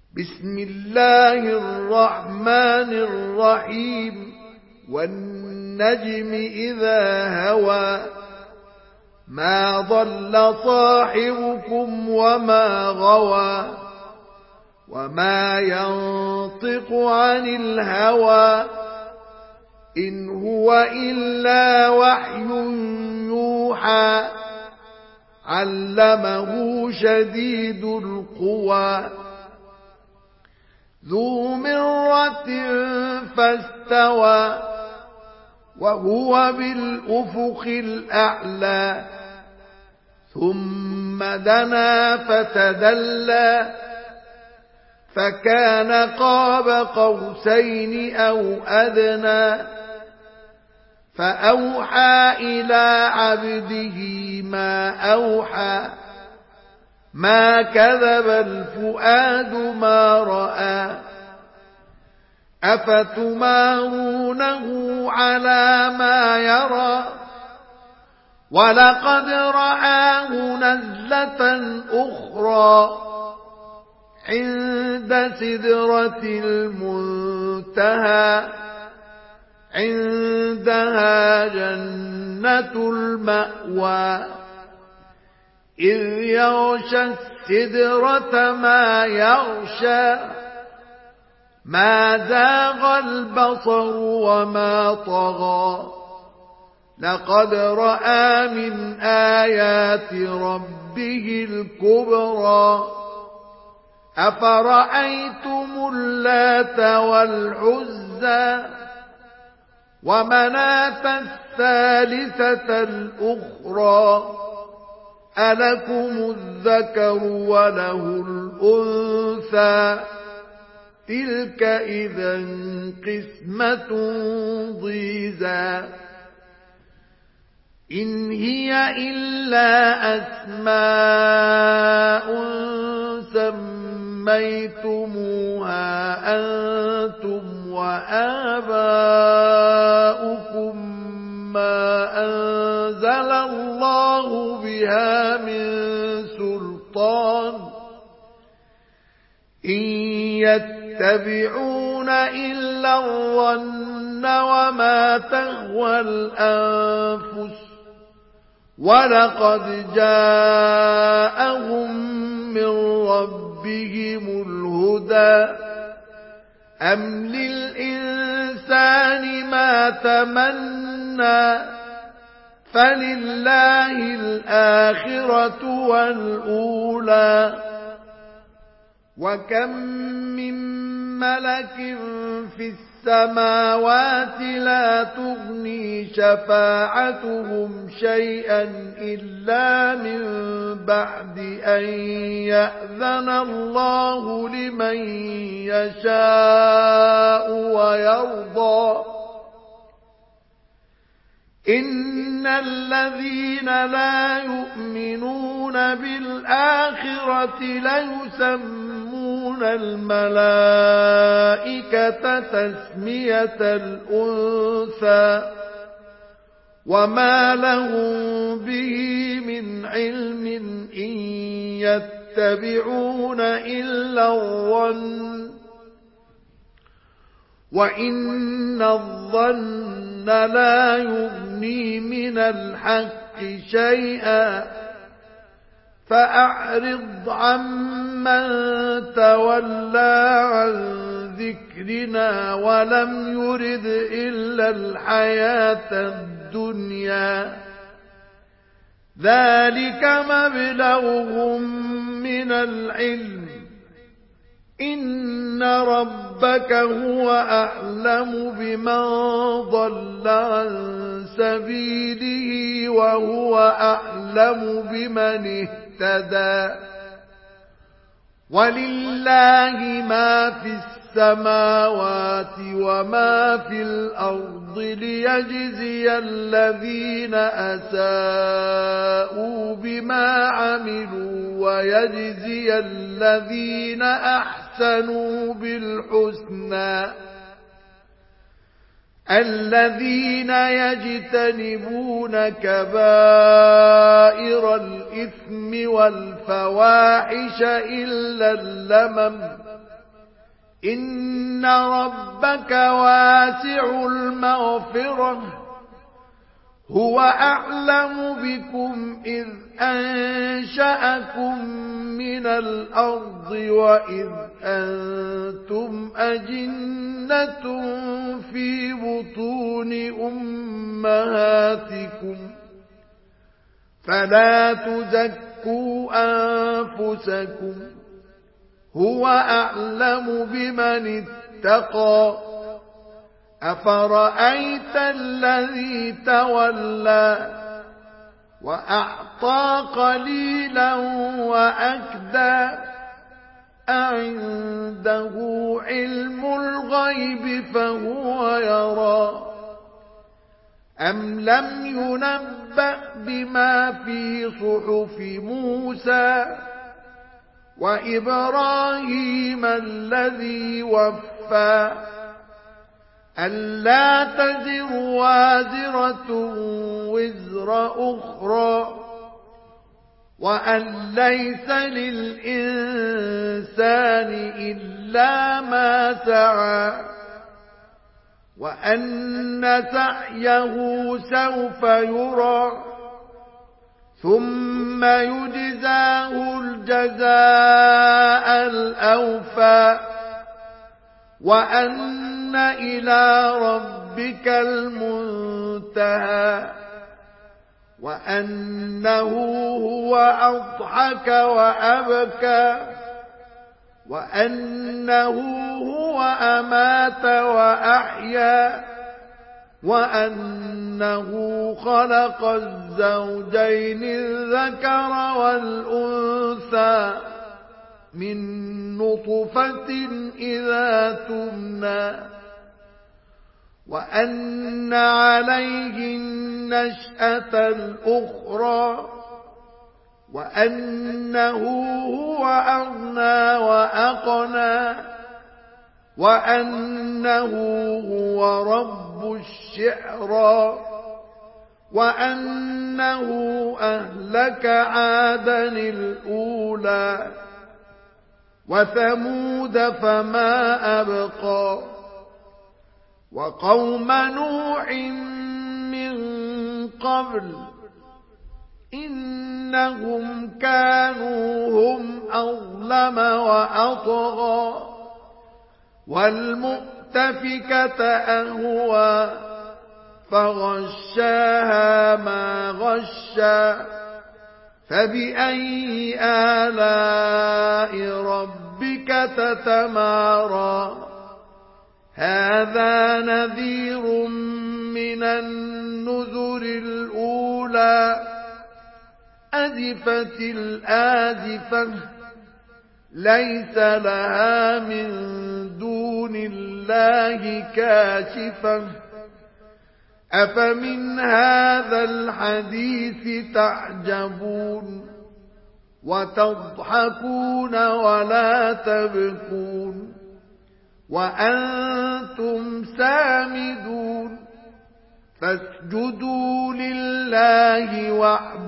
بسم الله الرحمن الرحيم والنجم إذا هوى ما ضل صاحبكم وما غوى وما ينطق عن الهوى إن هو إلا وحي يوحى علمه شديد القوى ذو مرة فاستوى وهو بالأفق الأعلى ثم دنا فتدلى فكان قاب قوسين أو أدنى فأوحى إلى عبده ما أوحى ما كذب الفؤاد ما رأى أفتمارونه على ما يرى ولقد رآه نزلة أخرى عند سدرة المنتهى عندها جنة المأوى إذ يغشى السدرة ما يغشى ما زاغ البصر وما طغى لقد رأى من آيات ربه الكبرى أفرأيتم اللات والعزى ومناة الثالثة الأخرى ألكم الذكر وله الأنثى تلك إذا قسمة ضيزى إن هي إلا أسماء سميتموها أنتم وآباؤكم ما أنزل الله بها من سلطان إن يتبعون إلا الظن وما تهوى الأنفس ولقد جاءهم من ربهم الهدى أم للإنسان ما تمنى فلله الآخرة والأولى وكم من ملك في السماوات لا تغني شفاعتهم شيئا إلا من بعد أن يأذن الله لمن يشاء ويرضى إن الذين لا يؤمنون بالآخرة ليسمون الملائكة تسمية الأنثى وما لهم به من علم إن يتبعون إلا الظن وإن الظن لا يغني من الحق شيئا فأعرض عمن تولى عن ذكرنا ولم يرد إلا الحياة الدنيا ذلك مبلغهم من العلم إن ربك هو أعلم بمن ضل عن سبيله وهو أعلم بمن اهتدى ولله ما في السماوات وما في الأرض ليجزي الذين أساءوا بما عملوا ويجزي الذين أحسنوا بالحسنى الذين يجتنبون كبائر الإثم والفواحش إلا اللمم إن ربك واسع المغفرة هو أعلم بكم إذ أنشأكم من الأرض وإذ أنتم أجنة في بطون أمهاتكم فلا تزكوا أنفسكم هو أعلم بمن اتقى أفرأيت الذي تولى وأعطى قليلا وأكدى أعنده علم الغيب فهو يرى أم لم ينبأ بما في صحف موسى وإبراهيم الذي وفى ألا تزر وازرة وزر أخرى وأن ليس للإنسان إلا ما سعى وأن سعيه سوف يرى ثم يجزاه الجزاء الأوفى وأن إلى ربك المنتهى وأنه هو أضحك وأبكى وأنه هو أمات وأحيا وأنه خلق الزوجين الذكر والأنثى من نطفة إذا تمنى وأن عليه النشأة الأخرى وأنه هو أغنى وأقنى وأنه هو رب الشعرى وأنه أهلك عادا الأولى وثمود فما أبقى وقوم نوح من قبل إنهم كانوا هم أظلم وأطغى والمؤتفكة أهوى فغشاها ما غشى فبأي آلاء ربك تتمارى هذا نذير من النذر الأولى أزفت الآزفة ليس لها من دون الله كاشفة أفمن هذا الحديث تعجبون وتضحكون ولا تبكون وأنتم سامدون فاسجدوا لله واعبدوا